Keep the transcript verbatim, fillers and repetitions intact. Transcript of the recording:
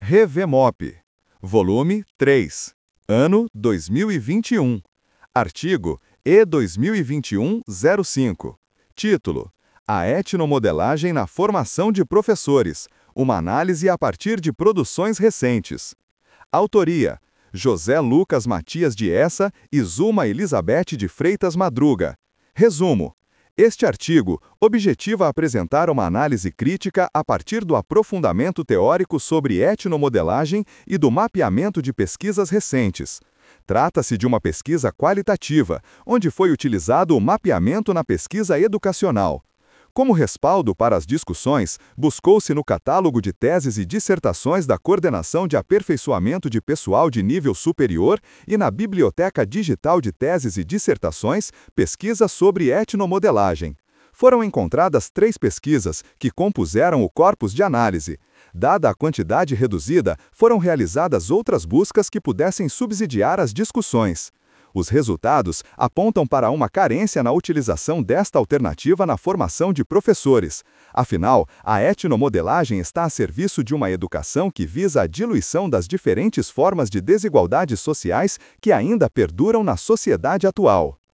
ReveMop, volume três, ano dois mil e vinte e um, artigo E dois mil e vinte e um zero cinco, título: A etnomodelagem na formação de professores, uma análise a partir de produções recentes. Autoria: José Lucas Matias de Essa e Zulma Elizabeth de Freitas Madruga. Resumo: este artigo objetiva apresentar uma análise crítica a partir do aprofundamento teórico sobre etnomodelagem e do mapeamento de pesquisas recentes. Trata-se de uma pesquisa qualitativa, onde foi utilizado o mapeamento na pesquisa educacional. Como respaldo para as discussões, buscou-se no catálogo de teses e dissertações da Coordenação de Aperfeiçoamento de Pessoal de Nível Superior e na Biblioteca Digital de Teses e Dissertações, pesquisa sobre etnomodelagem. Foram encontradas três pesquisas que compuseram o corpus de análise. Dada a quantidade reduzida, foram realizadas outras buscas que pudessem subsidiar as discussões. Os resultados apontam para uma carência na utilização desta alternativa na formação de professores. Afinal, a etnomodelagem está a serviço de uma educação que visa a diluição das diferentes formas de desigualdades sociais que ainda perduram na sociedade atual.